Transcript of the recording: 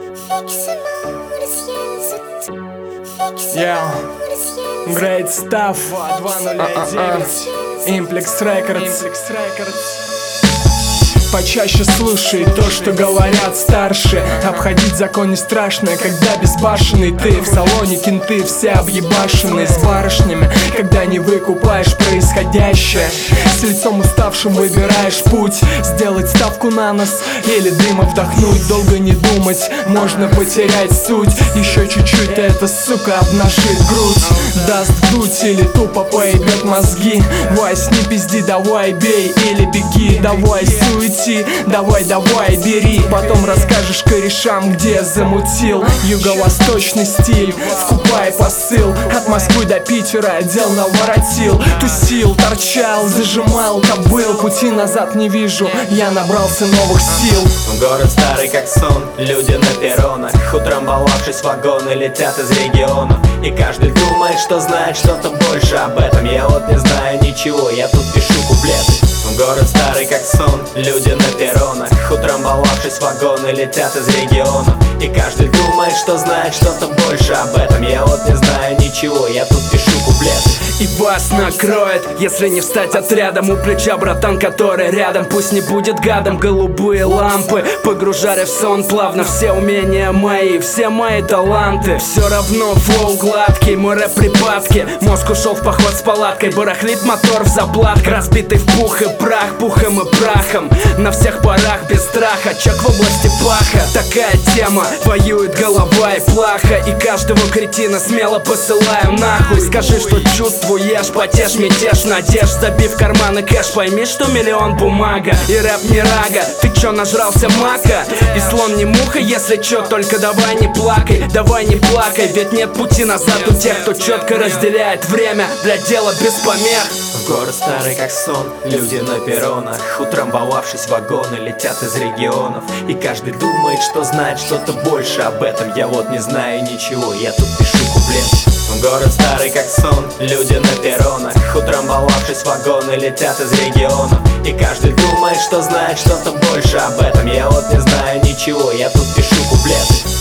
Great Stuff 209 Implex Records. Почаще слушай то, что говорят старшие. Обходить закон не страшно, когда безбашенный ты. В салоне кенты все объебашенные с барышнями, когда не выкупаешь происходящее. С лицом уставшим выбираешь путь, сделать ставку на нос или дыма вдохнуть. Долго не думать, можно потерять суть. Еще чуть-чуть, эта сука обнажит грудь, даст дуть или тупо поебет мозги. Вась, не пизди, давай бей или беги. Давай суети, давай, бери. Потом расскажешь корешам, где замутил. Юго-восточный стиль, вкупай посыл. От Москвы до Питера дел наворотил. Тусил, торчал, зажимал, кобыл. Пути назад не вижу, я набрался новых сил. Город старый как сон, люди на перронах. Утрамбовавшись в вагоны, летят из регионов. И каждый думает, что знает что-то больше об этом. Я вот не знаю ничего, я тут пишу куплеты. Город старый как сон, люди на перронах. Утрамбовавшись в вагоны, летят из регионов. И каждый думает, что знает что-то больше об этом. Я вот не знаю ничего, я тут пишу куплеты. И вас накроет, если не встать отрядом. У плеча братан, который рядом. Пусть не будет гадом, голубые лампы погружали в сон плавно. Все умения мои, все мои таланты. Все равно флоу гладкий, мой рэп припадки. Мозг ушел в поход с палаткой, барахлит мотор в заплатках. Разбитый в пух и прах, пухом и прахом. На всех парах без страха, чек в области паха. Такая тема, воюет голова и плаха. И каждого кретина смело посылаю нахуй. Скажи, что чувствуешь, потешь, мятеж, надежд. Забив карманы кэш, пойми, что миллион бумага. И рэп не рага, ты чё нажрался мака? И слон не муха, если чё, только давай не плакай. Давай не плакай, ведь нет пути назад у тех, кто четко разделяет время для дела без помех. Город старый как сон, люди на перронах. Утрамбовавшись в вагоны, летят из регионов. И каждый думает, что знает что-то больше об этом. Я вот не знаю ничего, я тут пишу куплет. Город старый как сон, люди на перронах. Утрамбовавшись в вагоны, летят из регионов. И каждый думает, что знает что-то больше об этом. Я вот не знаю ничего, я тут пишу куплеты.